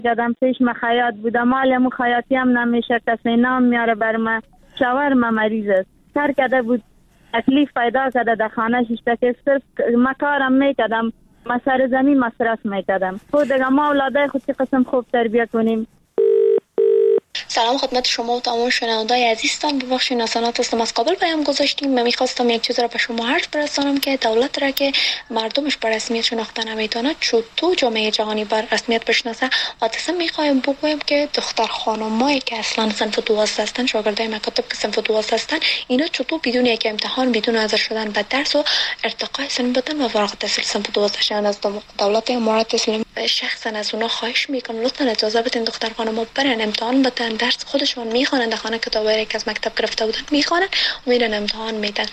قدم پیش من خیاط بودم، مالم خیاطی هم نمیشه، کسی نام میاره بر من. شوهر من مریض است، کار کرده بود، تکلیف پیدا کرده در خانه شیشته که صرف ما کارم میکردم، ما سر زمین مصرف میکردم. خود دیگه ما اولاده خود چه قسم خوب تربیت کنیم. سلام خدمت شما و تمام شنوندای عزیزتان. ببخشید نسانات هستم، از کابل پیام گذاشتیم. من میخواستم یک چیز را به شما عرض برسانم که دولت را که مردمش بر رسمیت شناخته نمیتونه، چطور جامعه جهانی بر رسمیت بشناسه. و تصمیم میخوایم بگویم که دختر خانمایی که اصلا صنف 12 هستن، شاگردای مکاتب که صنف 12 هستن، اینا چطور بدون یک امتحان، بدون حاضر شدن به درس و ارتقای سن بدن و فارغ التحصیل صنف 12 شدن از دولت امارات اسلامی. شخصا از اونا خواهش میکنم لطفا اجازه بدین دختر خانم‌ها برن امتحان بدن، درس خودشون میخوانن، در خانه کتابایی که از مکتب گرفته بودن میخوانن و میرن امتحان میدن.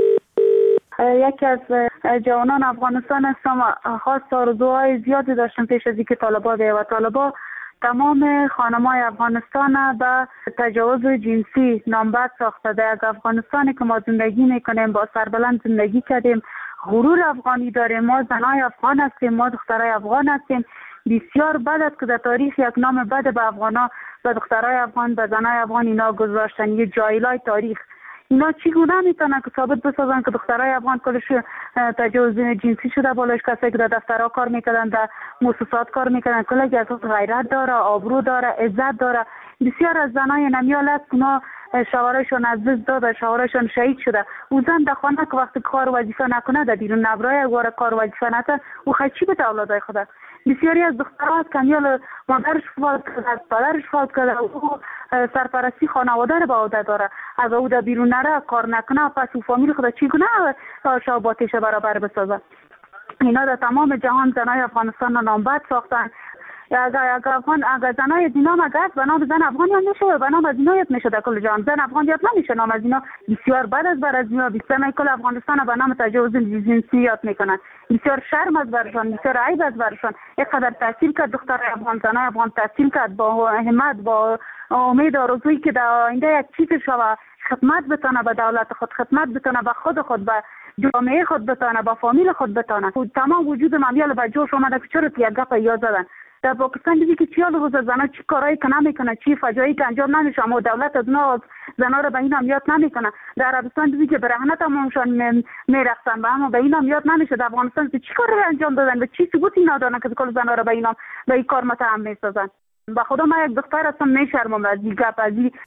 یکی از جوانان افغانستان هستم، خواست آرزوهای زیادی داشتم پیش از اینکه طالبا بیاید و طالبا تمام خانم‌های افغانستان به تجاوز جنسی نامبد ساخته. در افغانستانی که ما زندگی میکنیم، با سربلند زندگی کردیم، غرور افغانی داریم، ما زنای افغان هستیم، ما دخترای افغان هستیم. بسیار بد است که در تاریخ یک نام بد به افغانا، به دخترای افغان، به زنای افغان اینا گذاشتن. یه جایلای تاریخ اینا چگونه میتونن که ثابت بسازن که دخترای افغان کلش تجاوز جنسی شده؟ بالاش کسی که در دفترها کار میکردن، در مؤسسات کار میکردن، کلی از غیرت داره، آبرو داره، عزت داره. بسیار از زنای نمیال است اونا شوهرشون از دست داده، شوهرشون شهید شده. او زن در خانه که وقتی کار وظیفه نکنه، در بیرون نبرای واره کار وظیفه نکنه، او چی به اولادای خود؟ بسیاری از دخترها کمیال مادرش فوت کرده، پدرش فوت کرده، او سرپرستی خانواده رو به عهده داره، از او در بیرون نره، کار نکنه، پس او فامیل خود چگونه شاباتش برابر بسازه؟ اینا در تمام جهان زنای افغانستان رو نامبد ساختن. اگر زنای دینا مگرد به نام زن افغان یاد نشه، به نام از اینا یاد میشه. در کل جهان زن افغان یاد نمیشه، نام از اینا بسیار بد است بر از اینا. بسیار کل افغانستان به نام تجاوز جنسی یاد میکنن. بسیار شرم است برشان، بسیار عیب است برشان. اینقدر تحصیل کرد دختر افغان، زنای افغان تحصیل کرد با همت، با امید آرزویی که در آینده یک چیز شوه، خدمت بتونه به دولت خود، خدمت بتونه به خود به جامعه خود بتونه، به فامیل خود بتونه. تمام وجود مامیال به جوش اومده که چرا یک گپ یاد زدن. در پاکستان دیدی که چیال روز زنا چی کارایی که نمیکنه، چی فجایی که انجام نمیشه، اما دولت از زنا رو به این هم یاد نمیکنه. در عربستان دیدی که برهنه تمامشان میرقصن، اما به این هم یاد نمیشه. در افغانستان چی کار رو انجام دادن و چی ثبوتی ندارن که کل زنا رو به این کار متهم میسازن؟ به خدا من یک دختر هستم، میشرمم از این گپ، از این.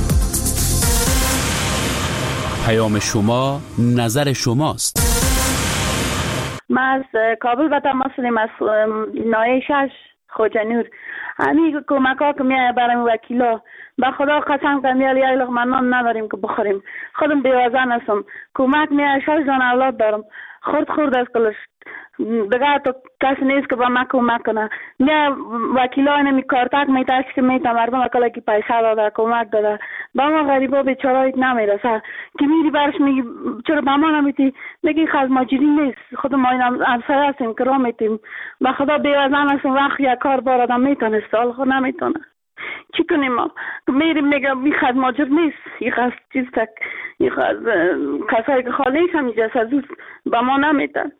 پیام شما نظر شماست. ما از کابل به تماس هستیم، از نایه 6 خوجنور. همین کمک ها که میایه برای وکیلا، به خدا قسم کنم یک لقمه نان نداریم که بخوریم. خودم بیوزن هستم، کمک میایه 6 جان اولاد دارم، خورد از کلش دیگه تو کسی نیست که با ما کمک کنه. میایه وکیلا اینمی کارتک میتاش که میتا مردم اکلا که پیسه داده، کمک داده، با ما غریبا بیچارایت نمیرسه که میری برش میگی چرا با ما نمیتی؟ میگی خز ماجری نیست، خود ما این همسایه هستیم که را میتیم. به خدا بیوزن هستیم، وقت یک کار بار آدم میتونست، حال خود نمیتونه. چی کنیم ما؟ میریم میگم این خز ماجر نیست، این خز چیز تک، این خز کسایی که خالیش هم جسد با ما نمیتن.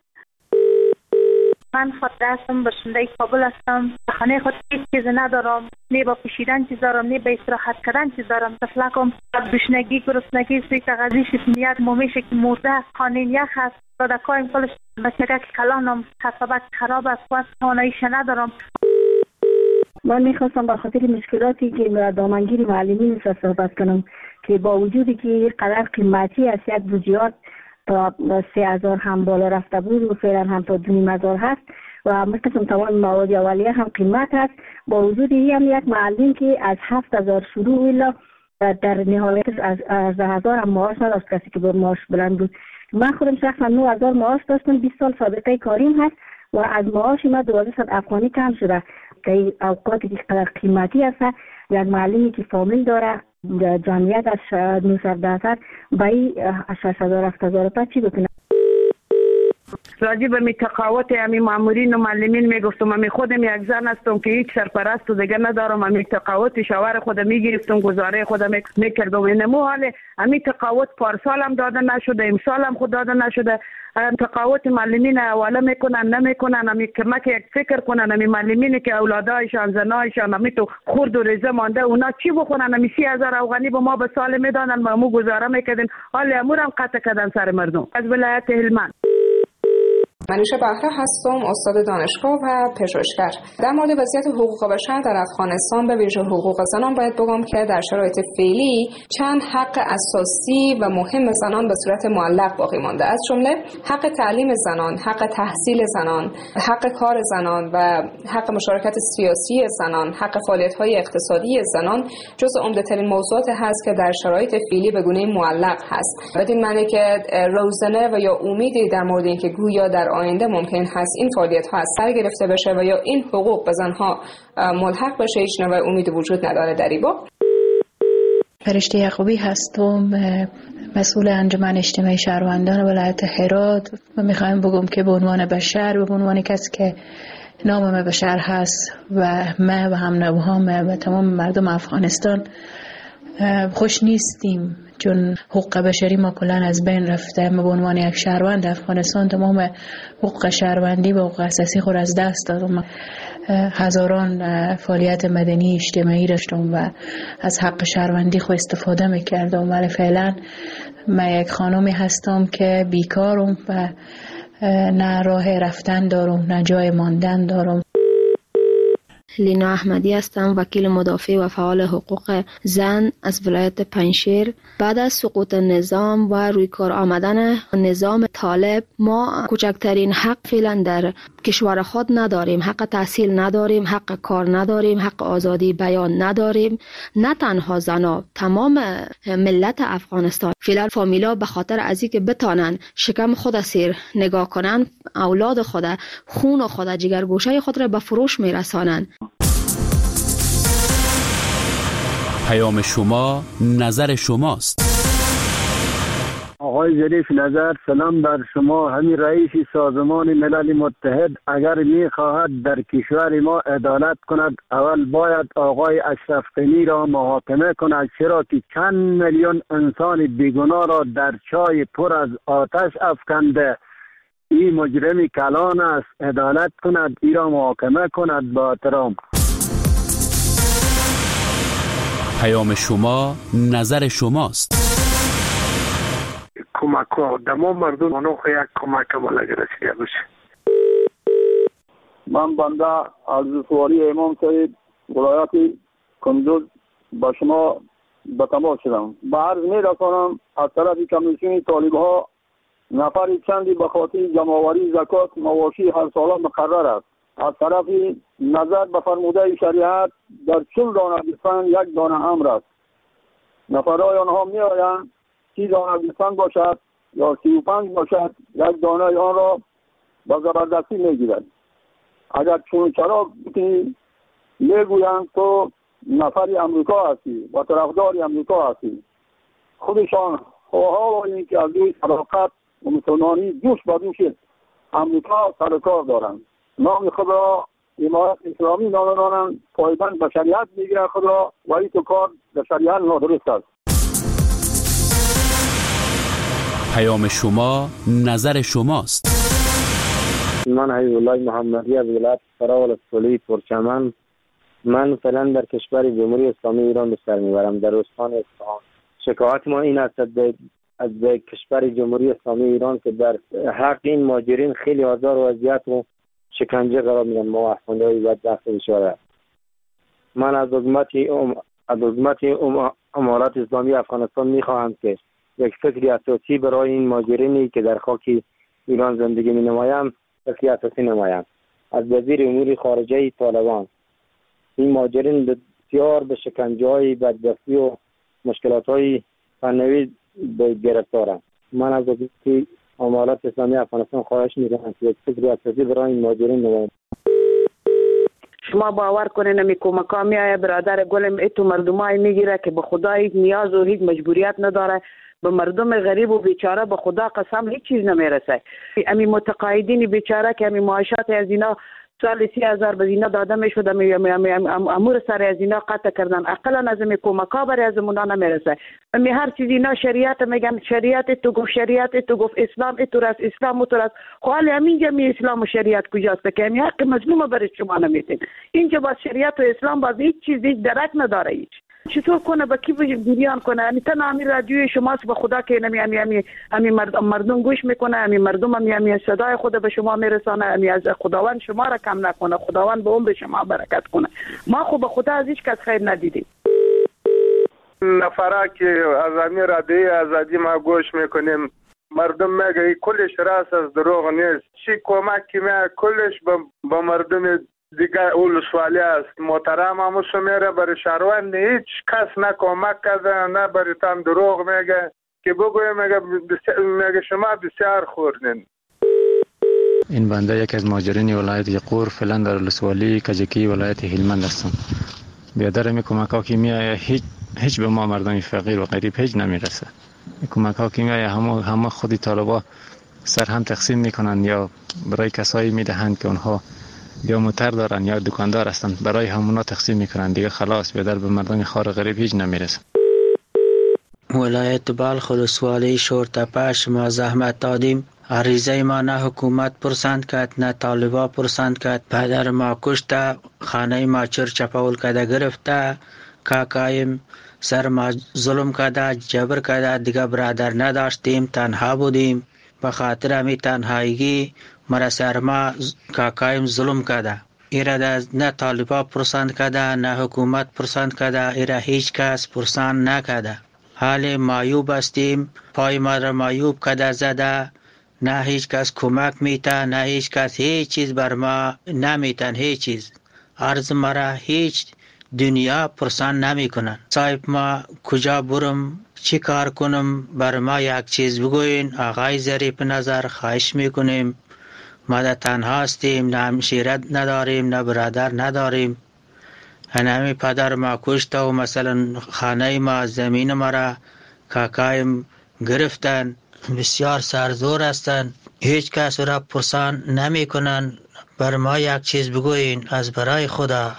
من خاطره هستم، باشنده کابل هستم. خانه خود هیچ چیز ندارم، نه با پوشیدن چیز دارم، نه با استراحت کردن چیز دارم. تفلکم گشنگی، گرسنگی، سوی تغذی شکمیت مومیشه که مرده است، خانه یخ است. دادکایم کلش بچگه که کلانم حسابت خراب است، واسه خانه‌ایش ندارم. من میخواستم به خاطر مشکلاتی که دامنگیری معلمین صحبت کنم که با وجودی که قدر قیمتی است، یک بودجه تا 3000 هم بالا رفته بود و فعلا هم تا 2500 هست و مثل تمام مواد اولیه هم قیمت هست. با وجودی هم یک معلم که از 7000 شروع الا در نهایت از 1000 هم معاش نداشت، کسی که با معاش بلند بود. من خودم شخصا 9000 معاش داشتم، 20 سال سابقه کاریم هست و از معاش ما 1200 افغانی کم شده که اوقاتی که قدر قیمتی هست. یک معلمی که فامیل داره، جمعیت از 910 با 6000 7000 چی بکنه؟ راجع به می تقاوت امی مامورین و معلمین میگفتم من خودم یک زن هستم که هیچ سرپرست دیگه ندارم، امی تقاوت شوهر خودم میگرفتم، گزاره خودم میکردم. اینمو حال امی تقاوت پارسال هم داده نشده، امسال هم خود داده نشده. تقاوت معلمین حواله میکنن نمیکنن، امی کمک یک فکر کنن امی معلمینی که اولادایشان زنایشان امی تو خرد و ریزه مانده اونا چی بخونن؟ امی 30,000 افغانی به ما به سال میدادن، ما مو گزاره میکردیم، حال امور هم قطع کردن سر مردم. از ولایت هلمند منیشه بهره هستم، استاد دانشگاه و پژوهشگر. در مورد وضعیت حقوق بشر در افغانستان به ویژه حقوق زنان باید بگم که در شرایط فعلی چند حق اساسی و مهم زنان به صورت معلق باقی مانده، از جمله حق تعلیم زنان، حق تحصیل زنان، حق کار زنان و حق مشارکت سیاسی زنان، حق فعالیت‌های اقتصادی زنان جزو عمده‌ترین موضوعات هست که در شرایط فعلی به گونه معلق هست. بدین معنی که روزنه و یا امیدی در مورد اینکه گویا در آینده ممکن هست این فعالیت‌ها از سر گرفته بشه و یا این حقوق به زنها ملحق بشه هیچ نوع امید وجود نداره در این باب. فرشته یعقوبی هستم، مسئول انجمن اجتماعی شهروندان ولایت هرات و میخوایم بگم که به عنوان بشر، به عنوان کسی که نام بشر هست و ما و هم نوهام و تمام مردم افغانستان خوش نیستیم، چون حقوق بشری ما کلان از بین رفته. ما به عنوان یک شهروند افغانستان تمام حقوق شهروندی و حقوق اساسی خود از دست دادم. هزاران فعالیت مدنی اجتماعی داشتم و از حق شهروندی خود استفاده میکردم، ولی فعلا من یک خانمی هستم که بیکارم و نه راه رفتن دارم نه جای ماندن دارم. لینا احمدی هستم، وکیل مدافع و فعال حقوق زن از ولایت پنجشیر. بعد از سقوط نظام و روی کار آمدن نظام طالب ما کوچکترین حق فعلا در کشور خود نداریم. حق تحصیل نداریم، حق کار نداریم، حق آزادی بیان نداریم. نه تنها زنا، تمام ملت افغانستان فعلا فامیلا به خاطر از اینکه بتانن شکم خود سیر نگاه کنن، اولاد خود، خون خود، جگرگوشه خود را به فروش میرسانن. پیام شما نظر شماست. آقای ظریف نظر، سلام بر شما. همین رئیس سازمان ملل متحد اگر می‌خواهد در کشور ما عدالت کند، اول باید آقای اشرف غنی را محاکمه کند، چرا که چند میلیون انسان بیگناه را در چای پر از آتش افکنده. این مجرم کلان است، عدالت کند، این را محاکمه کند. با احترام. پیام شما نظر شماست. کمک ها دما مردم آنو یک کمک ملگه رسیده باشه. من بنده از سواری امام سعید ولایت کندوز با شما به تماس شدم. به عرض می رسانم از طرف کمیسیون طالب ها نفر چندی به خاطر جمع‌آوری زکات مواشی هر ساله مقرر است. از طرف نظر به فرموده شریعت در 40 دانه گوسفند یک دانه امر است. نفرهای آنها می آیند 30 دانه گوسفند باشد یا 35 باشد، یک دانه آن را به زبردستی می گیرند. اگر چون چرا می گویند تو نفری امریکا هستی و طرفدار امریکا هستی. خودشان خواه این که از روی صداقت و مسلمانی دوش با دوش امریکا سرکار دارند. نام خود را امارت اسلامی نامدارند، پایبند به شریعت میگیرند خود را، ولی تو کار به شریعت نادرست است. پیام شما نظر شماست. من حبیب الله محمدی از ولایت فراول سولی پرچمن. من فعلا در کشور جمهوری اسلامی ایران به سر میبرم، در استان اصفهان. شکایت ما این است از کشور جمهوری اسلامی ایران که در حق این مهاجرین خیلی آزار و اذیت و شکنجه قرار میدن. ما افغان‌های بدبخت بیچاره. من از حکومت امارات اسلامی افغانستان میخواهم که یک فکری اساسی برای این مهاجرینی که در خاک ایران زندگی مینمایند فکری اساسی نمایند. از وزیر امور خارجه طالبان این مهاجرین بسیار به شکنجه‌های بدبختی و مشکلات‌های فنی گرفتارند. من از حکومت امارات اسلامی افغانستان خواهش می‌کنم که یک فکری اساسی برای این مهاجرین نمایند. شما باور کنین می کمکا میایه برادر گلم ایتو مردمای میگیره که به خدا هیچ نیاز و هیچ مجبوریت نداره. به مردم غریب و بیچاره به خدا قسم هیچ چیز نمیرسه. امی متقاعدین بیچاره که امی معاشات از اینا سال 30,000 به اینا داده میشد، امور سر از اینا قطع کردن، اقلا از امی کمکا برای از اونا نمیرسه. امی هر چیز اینا شریعت میگن، شریعت تو گفت، شریعت تو گفت، اسلام تو راست، اسلام تو راست. خاله اینجا می اسلام و شریعت کجاست که امی حق مظلوم برای شما نمیتین؟ اینجا با شریعت و اسلام باز هیچ چیز هیچ درک نداره. هیچ چطور کنه با کی بیان کنه؟ یعنی تنها همین رادیوی شماست به خدا که امی مردم گوش میکنه، امی مردم امی صدای خود به شما میرسانه، امی از خداوند شما را کم نکنه، خداوند به عمر شما برکت کنه. ما خب به خدا از هیچ کس خیر ندیدیم. نفره که از امی رادیوی آزادی ما گوش میکنیم، مردم میگه کلش راست از دروغ نیست. چی کمک که کلش با مردم دیگه اول سوالی است. محترم همو سمیره برای شهروند هیچ کس نه کمک کرده نه برای تان دروغ میگه که بگویم میگه شما بسیار خوردین. این بنده یک از مهاجرین ولایت یقور فعلا در ولسوالی کجکی ولایت هلمند هستم. بیادر می کمک ها که میآید هیچ به ما مردم فقیر و غریب هیچ نمیرسه. کمک ها که میآید همه خودی طالبا سر هم تقسیم میکنن یا برای کسایی میدهند که اونها یا موتر دارن یا دکاندار هستن، برای همونا تقسیم میکنن دیگه. خلاص بیادر به مردم خار غریب هیچ نمیرسه. ولایت بلخ ولسوالی شورتپه شما زحمت دادیم. عریضه ما نه حکومت پرسند کرد نه طالبا پرسند کرد. پدر ما کشته، خانه ما چرچپول کده گرفته، کاکایم سر ما ظلم کده، جبر کده، دیگه برادر نداشتیم، تنها بودیم. به خاطر همی تنهایی مرا سر ما کاکایم ظلم کده. ایره نه طالبا پرسند کده نه حکومت پرسند کده، ایره هیچ کس پرسند نکده. حال مایوب هستیم، پای ما را مایوب کده زده، نه هیچ کس کمک میته، نه هیچ کس هیچ چیز بر ما نمیتن. هیچ چیز عرض مرا هیچ دنیا پرسان نمی کنن. صاحب ما کجا برم، چی کار کنم، بر ما یک چیز بگوین. آقای ظریف نظر خواهش میکنیم، ما در تنها هستیم، نه همشیرت نداریم نه برادر نداریم. هنمی پدر ما کشته و مثلا خانه ما زمین ما را کاکایم گرفتن، بسیار سرزور هستند، هیچ کس را پرسان نمی کنن. بر ما یک چیز بگوین از برای خدا.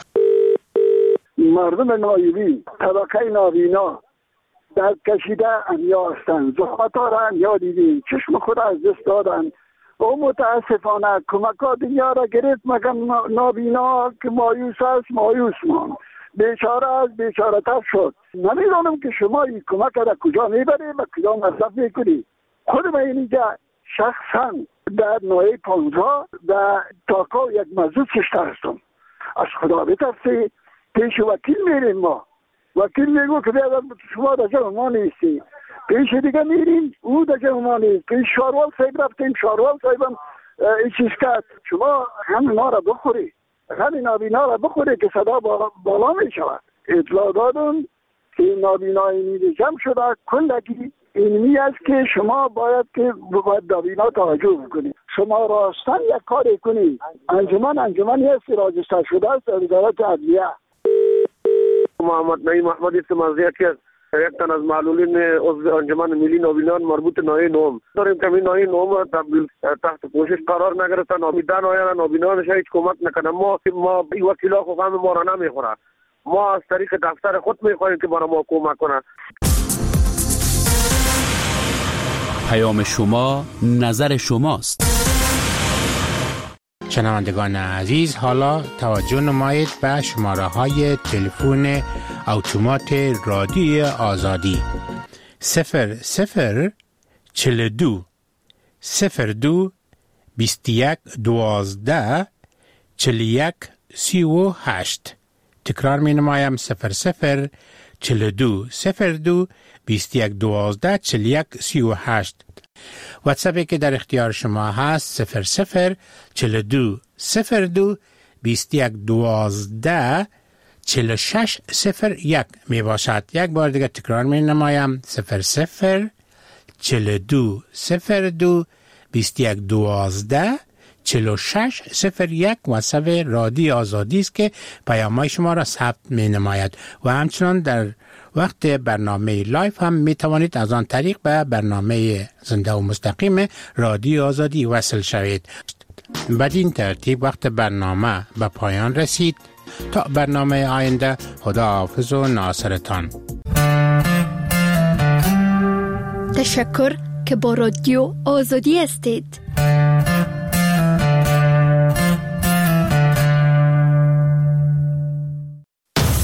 مردم نایبی طبقه نابینا در کشیده انیا هستند، زحمت ها را انیا دیدیم، چشم خود از دست دادن و متاسفانه کمک ها دنیا را گرفت، مگر نابینا که مایوس است مایوس مان، بیچاره از بیچاره تر شد. نمیدانم که شما این کمک را کجا میبرید و کجا مصرف میکنید. خود من اینجا شخصا در نوعی 15 در تاکا یک موضوع کشته هستم. از خدا بترسید، پیش وکیل میریم. ما وکیل میگو که بیادر شما در جمع ما نیستی، پیش دیگه میریم او در جمع ما نیست. پیش شاروال صاحب رفتیم، شاروال صاحبم این چیز کرد، شما همین ما را بخوری، همین نابینا را بخوری که صدا بالا می شود. اطلاع دادم که این نابینای نیده جمع شده کلگی اینمی است که شما باید که باید نابینا توجه بکنید. شما راستن یک کاری کنید. انجمنی است راجستر شده است در وزارت عدلیه. محمد نعیم احمدی است منزیه که یک تن از معلولین عضو انجمن ملی نابینان مربوط نوعی نوم داریم که این نوعی نوم تحت پوشش قرار نگرفتن. نامیدن آیان نابینانش هیچ کمک نکنه. ما این وکیلا خو غم ما را نمیخوره. ما از طریق دفتر خود میخواهیم که برای ما کمک کنه. پیام شما نظر شماست. شنوندگان عزیز، حالا توجه نمایید به شماره های تلفن اتومات رادیوی آزادی 00 42 02 21 12 41 38. تکرار می نمایم 00 42 02 21 12 41 38. واتساپی که در اختیار شما هست 00 42 02 21 12 46 01 می باشد. یک بار دیگه تکرار می نمایم 00 42 02 21 12 4601 واتساپ رادیو آزادی است که پیام‌های شما را ثبت می‌نماید و همچنان در وقت برنامه لایف هم می توانید از آن طریق به برنامه زنده و مستقیم رادیو آزادی وصل شوید. بدین ترتیب وقت برنامه به پایان رسید. تا برنامه آینده، خدا حافظ و ناصرتان. تشکر که با رادیو آزادی هستید.